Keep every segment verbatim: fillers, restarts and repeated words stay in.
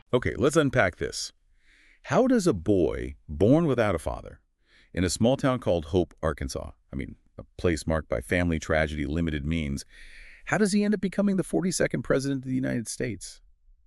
Okay, let's unpack this. How does a boy born without a father in a small town called Hope, Arkansas, I mean, a place marked by family tragedy, limited means, how does he end up becoming the forty-second president of the United States?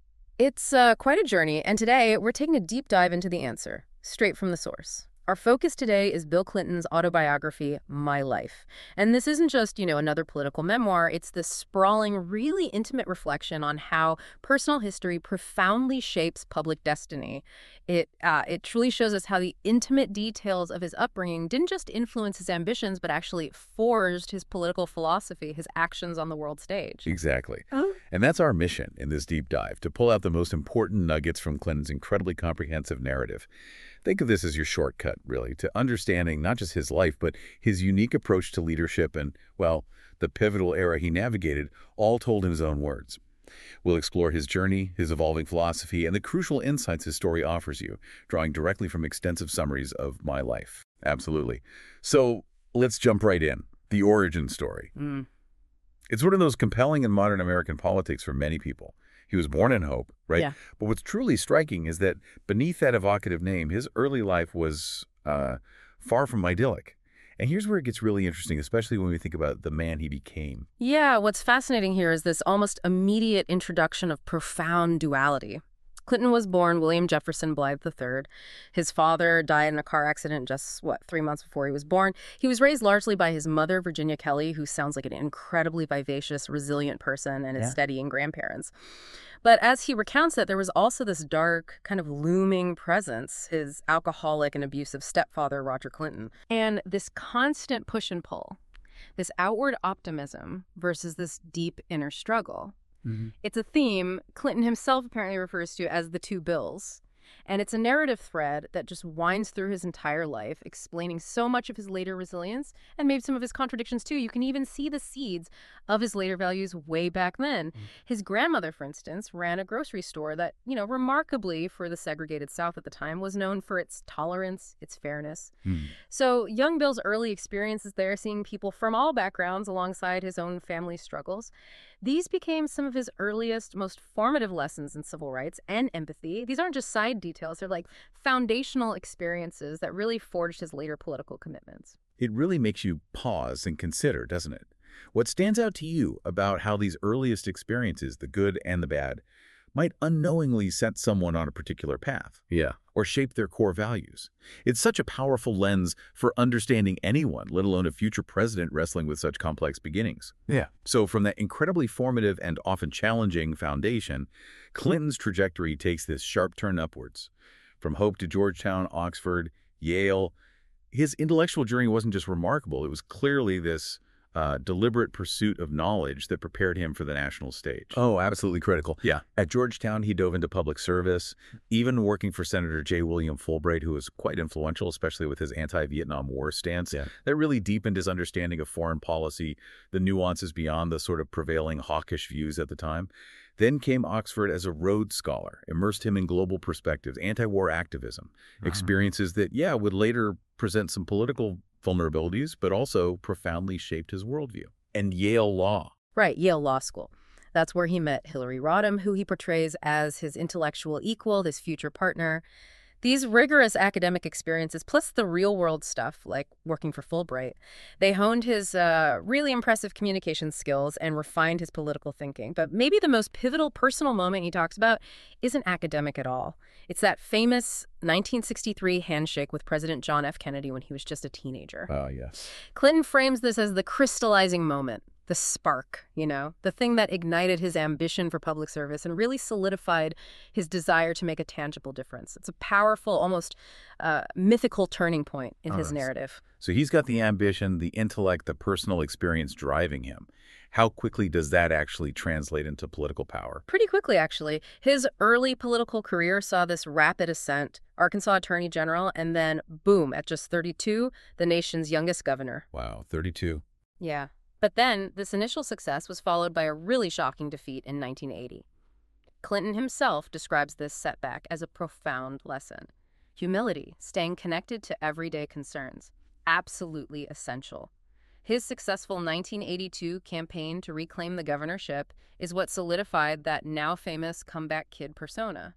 It's uh, quite a journey, and today we're taking a deep dive into the answer, straight from the source. Our focus today is Bill Clinton's autobiography, My Life. And this isn't just, you know, another political memoir. It's this sprawling, really intimate reflection on how personal history profoundly shapes public destiny. It, uh, it truly shows us how the intimate details of his upbringing didn't just influence his ambitions, but actually forged his political philosophy, his actions on the world stage. Exactly. Oh. And that's our mission in this deep dive, to pull out the most important nuggets from Clinton's incredibly comprehensive narrative. Think of this as your shortcut, really, to understanding not just his life, but his unique approach to leadership and, well, the pivotal era he navigated, all told in his own words. We'll explore his journey, his evolving philosophy, and the crucial insights his story offers you, drawing directly from extensive summaries of My Life. Absolutely. So let's jump right in. The origin story. Mm. It's one of those compelling in modern American politics for many people. He was born in Hope, right? Yeah. But what's truly striking is that beneath that evocative name, his early life was uh, far from idyllic. And here's where it gets really interesting, especially when we think about the man he became. Yeah, what's fascinating here is this almost immediate introduction of profound duality. Clinton was born William Jefferson Blythe the third. His father died in a car accident just, what, three months before he was born. He was raised largely by his mother, Virginia Kelly, who sounds like an incredibly vivacious, resilient person, and his Yeah. steadying grandparents. But as he recounts it, there was also this dark, kind of looming presence, his alcoholic and abusive stepfather, Roger Clinton, and this constant push and pull, this outward optimism versus this deep inner struggle. Mm-hmm. It's a theme Clinton himself apparently refers to as the two Bills. And it's a narrative thread that just winds through his entire life, explaining so much of his later resilience and maybe some of his contradictions too. You can even see the seeds of his later values way back then. Mm. His grandmother, for instance, ran a grocery store that, you know, remarkably for the segregated South at the time, was known for its tolerance, its fairness. Mm. So young Bill's early experiences there, seeing people from all backgrounds alongside his own family struggles, these became some of his earliest, most formative lessons in civil rights and empathy. These aren't just side details. They're like foundational experiences that really forged his later political commitments. It really makes you pause and consider, doesn't it? What stands out to you about how these earliest experiences, the good and the bad, might unknowingly set someone on a particular path? Yeah. Or shape their core values. It's such a powerful lens for understanding anyone, let alone a future president wrestling with such complex beginnings. Yeah. So from that incredibly formative and often challenging foundation, Clinton's trajectory takes this sharp turn upwards. From Hope to Georgetown, Oxford, Yale, his intellectual journey wasn't just remarkable. It was clearly this Uh, deliberate pursuit of knowledge that prepared him for the national stage. Oh, absolutely critical. Yeah. At Georgetown, he dove into public service, even working for Senator J. William Fulbright, who was quite influential, especially with his anti-Vietnam War stance. Yeah. That really deepened his understanding of foreign policy, the nuances beyond the sort of prevailing hawkish views at the time. Then came Oxford as a Rhodes Scholar, immersed him in global perspectives, anti-war activism, Uh-huh. experiences that, yeah, would later present some political vulnerabilities, but also profoundly shaped his worldview. And Yale Law. Right, Yale Law School. That's where he met Hillary Rodham, who he portrays as his intellectual equal, his future partner. These rigorous academic experiences, plus the real-world stuff, like working for Fulbright, they honed his uh, really impressive communication skills and refined his political thinking. But maybe the most pivotal personal moment he talks about isn't academic at all. It's that famous nineteen sixty-three handshake with President John F. Kennedy when he was just a teenager. Oh, yes. Clinton frames this as the crystallizing moment, the spark, you know, the thing that ignited his ambition for public service and really solidified his desire to make a tangible difference. It's a powerful, almost uh, mythical turning point in Oh, his that's- narrative. So he's got the ambition, the intellect, the personal experience driving him. How quickly does that actually translate into political power? Pretty quickly, actually. His early political career saw this rapid ascent, Arkansas Attorney General, and then, boom, at just thirty-two, the nation's youngest governor. Wow, thirty-two. Yeah. But then, this initial success was followed by a really shocking defeat in nineteen eighty. Clinton himself describes this setback as a profound lesson. Humility, staying connected to everyday concerns, absolutely essential. His successful nineteen eighty-two campaign to reclaim the governorship is what solidified that now famous comeback kid persona.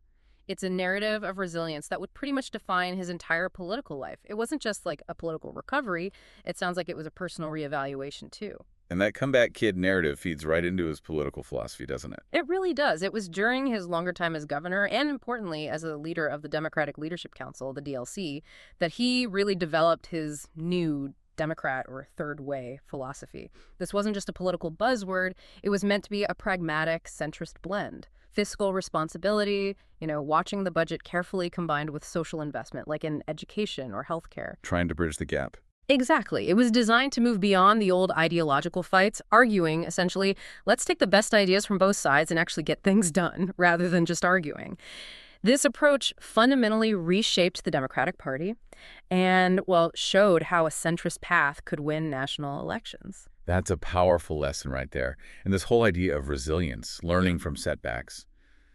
It's a narrative of resilience that would pretty much define his entire political life. It wasn't just like a political recovery. It sounds like it was a personal reevaluation, too. And that comeback kid narrative feeds right into his political philosophy, doesn't it? It really does. It was during his longer time as governor and, importantly, as a leader of the Democratic Leadership Council, the D L C, that he really developed his new Democrat or third way philosophy. This wasn't just a political buzzword. It was meant to be a pragmatic, centrist blend. Fiscal responsibility, you know, watching the budget carefully combined with social investment, like in education or healthcare. Trying to bridge the gap. Exactly. It was designed to move beyond the old ideological fights, arguing, essentially, let's take the best ideas from both sides and actually get things done, rather than just arguing. This approach fundamentally reshaped the Democratic Party and, well, showed how a centrist path could win national elections. That's a powerful lesson right there. And this whole idea of resilience, learning from setbacks,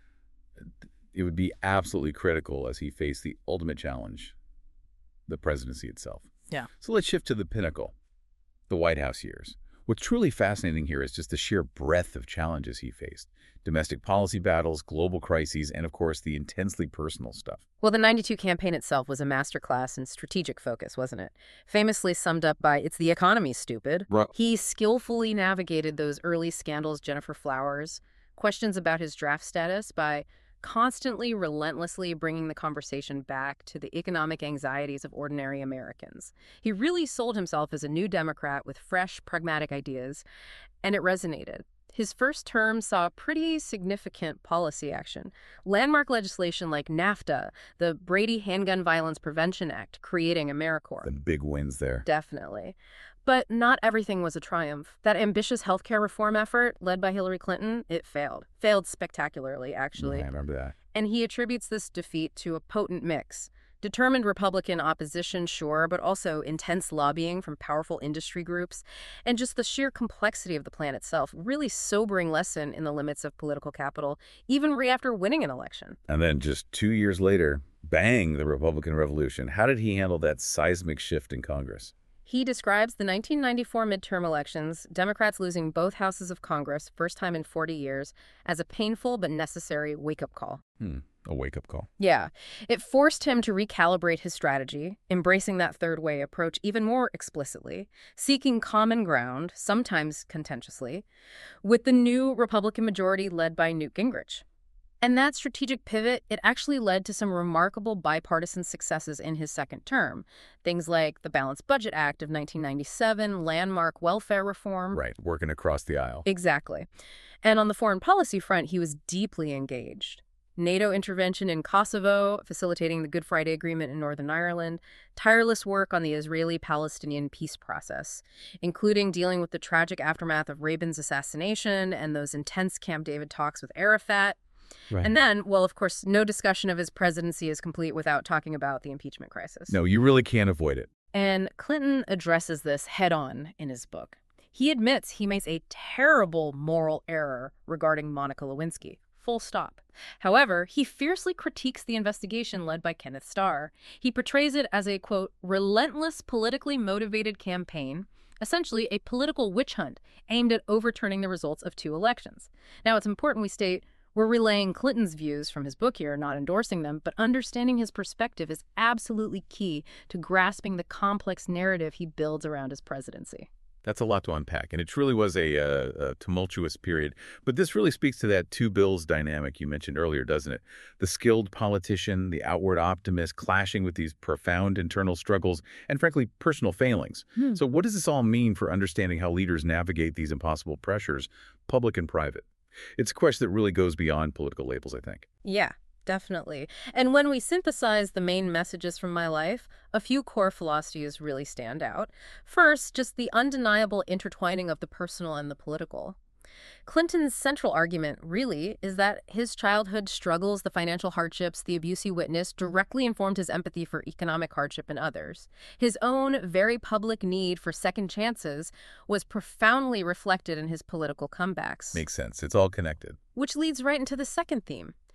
it would be absolutely critical as he faced the ultimate challenge, the presidency itself. Yeah. So let's shift to the pinnacle, the White House years. What's truly fascinating here is just the sheer breadth of challenges he faced. Domestic policy battles, global crises, and of course the intensely personal stuff. Well, the ninety-two campaign itself was a masterclass in strategic focus, wasn't it? Famously summed up by, it's the economy, stupid. Right. He skillfully navigated those early scandals, Jennifer Flowers, questions about his draft status by constantly, relentlessly bringing the conversation back to the economic anxieties of ordinary Americans. He really sold himself as a new Democrat with fresh, pragmatic ideas, and it resonated. His first term saw pretty significant policy action. Landmark legislation like NAFTA, the Brady Handgun Violence Prevention Act, creating AmeriCorps. The big wins there. Definitely. But not everything was a triumph. That ambitious healthcare reform effort, led by Hillary Clinton, it failed. Failed spectacularly, actually. Yeah, I remember that. And he attributes this defeat to a potent mix. Determined Republican opposition, sure, but also intense lobbying from powerful industry groups, and just the sheer complexity of the plan itself. Really sobering lesson in the limits of political capital, even right after winning an election. And then just two years later, bang, the Republican Revolution. How did he handle that seismic shift in Congress? He describes the nineteen ninety-four midterm elections, Democrats losing both houses of Congress, first time in forty years, as a painful but necessary wake-up call. Hmm, a wake-up call. Yeah. It forced him to recalibrate his strategy, embracing that third way approach even more explicitly, seeking common ground, sometimes contentiously, with the new Republican majority led by Newt Gingrich. And that strategic pivot, it actually led to some remarkable bipartisan successes in his second term. Things like the Balanced Budget Act of nineteen ninety-seven, landmark welfare reform. Right, working across the aisle. Exactly. And on the foreign policy front, he was deeply engaged. NATO intervention in Kosovo, facilitating the Good Friday Agreement in Northern Ireland, tireless work on the Israeli-Palestinian peace process, including dealing with the tragic aftermath of Rabin's assassination and those intense Camp David talks with Arafat. Right. And then, well, of course, no discussion of his presidency is complete without talking about the impeachment crisis. No, you really can't avoid it. And Clinton addresses this head-on in his book. He admits he makes a terrible moral error regarding Monica Lewinsky. Full stop. However, he fiercely critiques the investigation led by Kenneth Starr. He portrays it as a, quote, relentless, politically motivated campaign, essentially a political witch hunt aimed at overturning the results of two elections. Now, it's important we state we're relaying Clinton's views from his book here, not endorsing them, but understanding his perspective is absolutely key to grasping the complex narrative he builds around his presidency. That's a lot to unpack, and it truly was a, a, a tumultuous period. But this really speaks to that two bills dynamic you mentioned earlier, doesn't it? The skilled politician, the outward optimist, clashing with these profound internal struggles and, frankly, personal failings. Hmm. So what does this all mean for understanding how leaders navigate these impossible pressures, public and private? It's a question that really goes beyond political labels, I think. Yeah, definitely. And when we synthesize the main messages from my life, a few core philosophies really stand out. First, just the undeniable intertwining of the personal and the political. Clinton's central argument, really, is that his childhood struggles, the financial hardships, the abuse he witnessed, directly informed his empathy for economic hardship in others. His own very public need for second chances was profoundly reflected in his political comebacks. Makes sense. It's all connected. Which leads right into the second theme.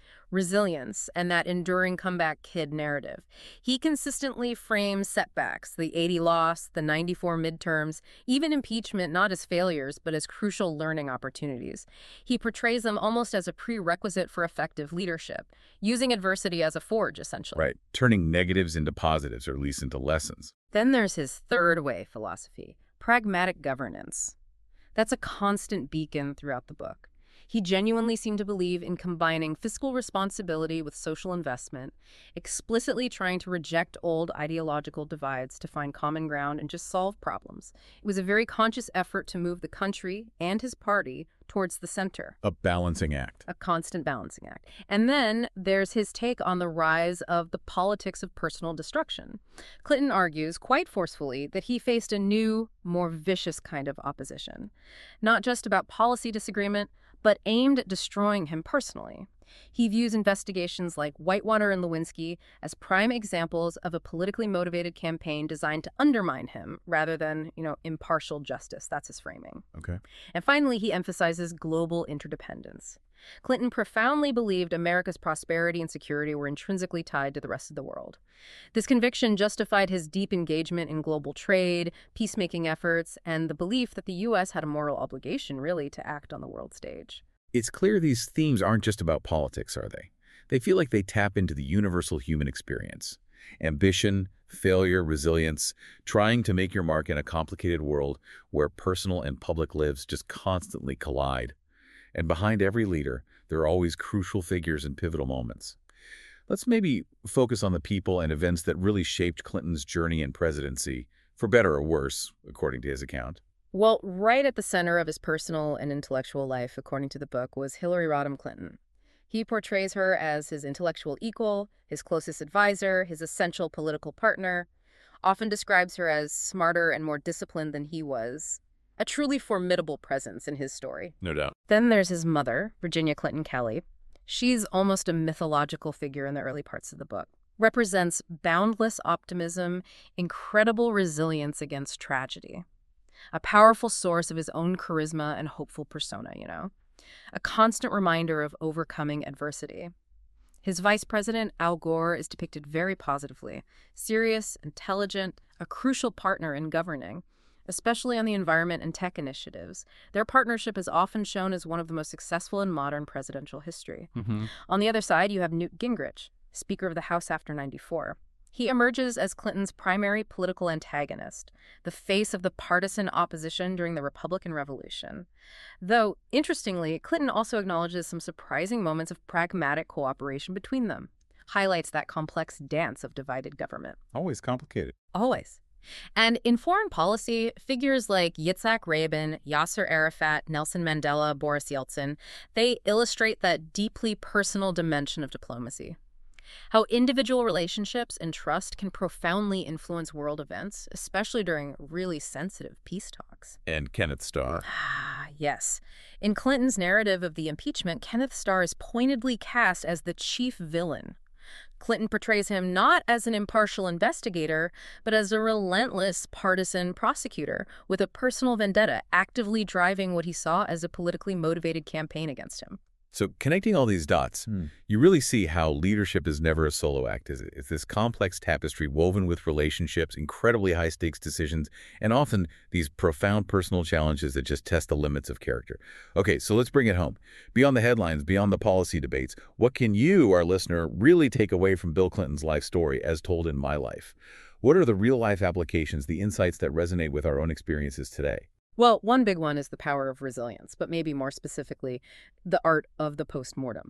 resilience, and that enduring comeback kid narrative. He consistently frames setbacks, the eighty loss, the ninety-four midterms, even impeachment not as failures, but as crucial learning opportunities. He portrays them almost as a prerequisite for effective leadership, using adversity as a forge, essentially. Right, turning negatives into positives, or at least into lessons. Then there's his third way philosophy, pragmatic governance. That's a constant beacon throughout the book. He genuinely seemed to believe in combining fiscal responsibility with social investment, explicitly trying to reject old ideological divides to find common ground and just solve problems. It was a very conscious effort to move the country and his party towards the center. A balancing act. A constant balancing act. And then there's his take on the rise of the politics of personal destruction. Clinton argues, quite forcefully, that he faced a new, more vicious kind of opposition. Not just about policy disagreement, but aimed at destroying him personally. He views investigations like Whitewater and Lewinsky as prime examples of a politically motivated campaign designed to undermine him rather than, you know, impartial justice. That's his framing. Okay. And finally, he emphasizes global interdependence. Clinton profoundly believed America's prosperity and security were intrinsically tied to the rest of the world. This conviction justified his deep engagement in global trade, peacemaking efforts, and the belief that the U S had a moral obligation, really, to act on the world stage. It's clear these themes aren't just about politics, are they? They feel like they tap into the universal human experience. Ambition, failure, resilience, trying to make your mark in a complicated world where personal and public lives just constantly collide. And behind every leader, there are always crucial figures and pivotal moments. Let's maybe focus on the people and events that really shaped Clinton's journey in presidency, for better or worse, according to his account. Well, right at the center of his personal and intellectual life, according to the book, was Hillary Rodham Clinton. He portrays her as his intellectual equal, his closest advisor, his essential political partner, often describes her as smarter and more disciplined than he was. A truly formidable presence in his story. No doubt. Then there's his mother, Virginia Clinton Kelley. She's almost a mythological figure in the early parts of the book. Represents boundless optimism, incredible resilience against tragedy. A powerful source of his own charisma and hopeful persona, you know. A constant reminder of overcoming adversity. His vice president, Al Gore, is depicted very positively. Serious, intelligent, a crucial partner in governing, especially on the environment and tech initiatives. Their partnership is often shown as one of the most successful in modern presidential history. Mm-hmm. On the other side, you have Newt Gingrich, Speaker of the House after ninety-four. He emerges as Clinton's primary political antagonist, the face of the partisan opposition during the Republican Revolution. Though, interestingly, Clinton also acknowledges some surprising moments of pragmatic cooperation between them, highlights that complex dance of divided government. Always complicated. Always. And in foreign policy, figures like Yitzhak Rabin, Yasser Arafat, Nelson Mandela, Boris Yeltsin, they illustrate that deeply personal dimension of diplomacy. How individual relationships and trust can profoundly influence world events, especially during really sensitive peace talks. And Kenneth Starr. Ah, yes. In Clinton's narrative of the impeachment, Kenneth Starr is pointedly cast as the chief villain. Clinton portrays him not as an impartial investigator, but as a relentless partisan prosecutor with a personal vendetta, actively driving what he saw as a politically motivated campaign against him. So connecting all these dots, hmm. you really see how leadership is never a solo act, is it? It's this complex tapestry woven with relationships, incredibly high-stakes decisions, and often these profound personal challenges that just test the limits of character. Okay, so let's bring it home. Beyond the headlines, beyond the policy debates, what can you, our listener, really take away from Bill Clinton's life story as told in My Life? What are the real-life applications, the insights that resonate with our own experiences today? Well, one big one is the power of resilience, but maybe more specifically, the art of the postmortem.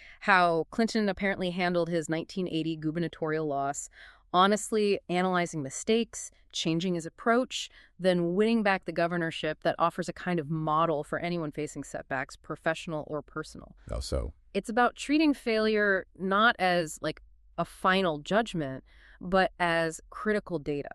How Clinton apparently handled his nineteen eighty gubernatorial loss, honestly analyzing mistakes, changing his approach, then winning back the governorship that offers a kind of model for anyone facing setbacks, professional or personal. How so? It's about treating failure not as like a final judgment, but as critical data.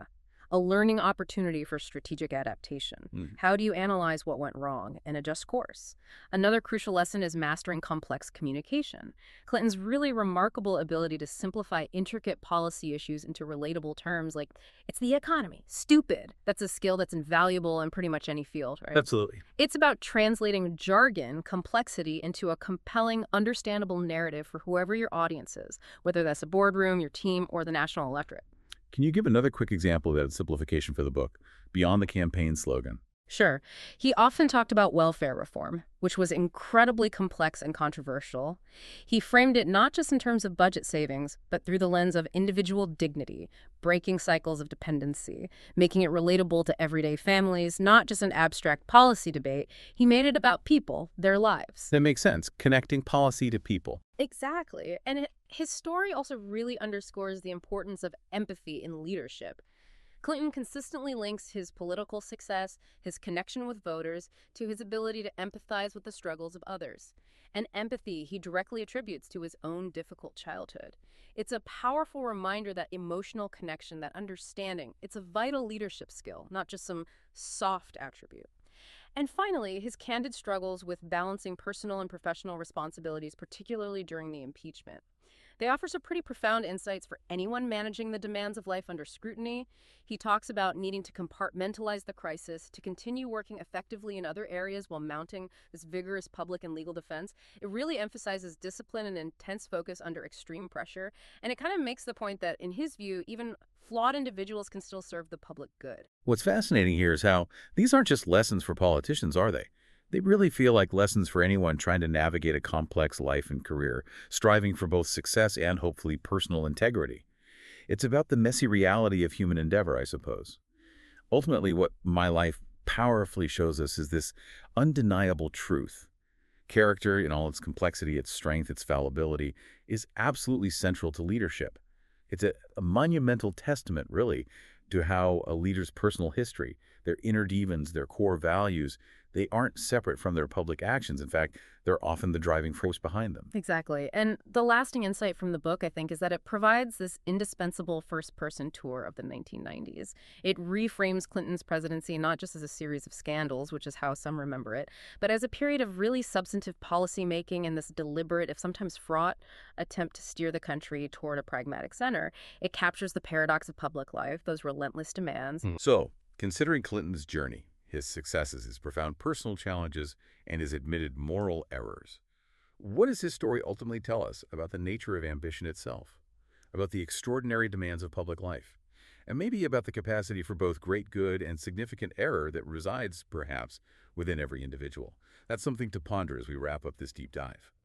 a learning opportunity for strategic adaptation. Hmm. How do you analyze what went wrong and adjust course? Another crucial lesson is mastering complex communication. Clinton's really remarkable ability to simplify intricate policy issues into relatable terms like, it's the economy, stupid. That's a skill that's invaluable in pretty much any field, right? Absolutely. It's about translating jargon, complexity, into a compelling, understandable narrative for whoever your audience is, whether that's a boardroom, your team, or the national electorate. Can you give another quick example of that simplification for the book, beyond the campaign slogan? Sure. He often talked about welfare reform, which was incredibly complex and controversial. He framed it not just in terms of budget savings, but through the lens of individual dignity, breaking cycles of dependency, making it relatable to everyday families, not just an abstract policy debate. He made it about people, their lives. That makes sense, connecting policy to people. Exactly. And it, his story also really underscores the importance of empathy in leadership. Clinton consistently links his political success, his connection with voters, to his ability to empathize with the struggles of others. And empathy he directly attributes to his own difficult childhood. It's a powerful reminder that emotional connection, that understanding, it's a vital leadership skill, not just some soft attribute. And finally, his candid struggles with balancing personal and professional responsibilities, particularly during the impeachment. They offer some pretty profound insights for anyone managing the demands of life under scrutiny. He talks about needing to compartmentalize the crisis, to continue working effectively in other areas while mounting this vigorous public and legal defense. It really emphasizes discipline and intense focus under extreme pressure. And it kind of makes the point that, in his view, even flawed individuals can still serve the public good. What's fascinating here is how these aren't just lessons for politicians, are they? They really feel like lessons for anyone trying to navigate a complex life and career, striving for both success and hopefully personal integrity. It's about the messy reality of human endeavor, I suppose. Ultimately, what My Life powerfully shows us is this undeniable truth. Character, in all its complexity, its strength, its fallibility, is absolutely central to leadership. It's a, a monumental testament, really, to how a leader's personal history, their inner demons, their core values, they aren't separate from their public actions. In fact, they're often the driving force behind them. Exactly. And the lasting insight from the book, I think, is that it provides this indispensable first-person tour of the nineteen nineties. It reframes Clinton's presidency not just as a series of scandals, which is how some remember it, but as a period of really substantive policymaking and this deliberate, if sometimes fraught, attempt to steer the country toward a pragmatic center. It captures the paradox of public life, those relentless demands. Hmm. So, considering Clinton's journey, his successes, his profound personal challenges, and his admitted moral errors, what does his story ultimately tell us about the nature of ambition itself, about the extraordinary demands of public life, and maybe about the capacity for both great good and significant error that resides, perhaps, within every individual? That's something to ponder as we wrap up this deep dive.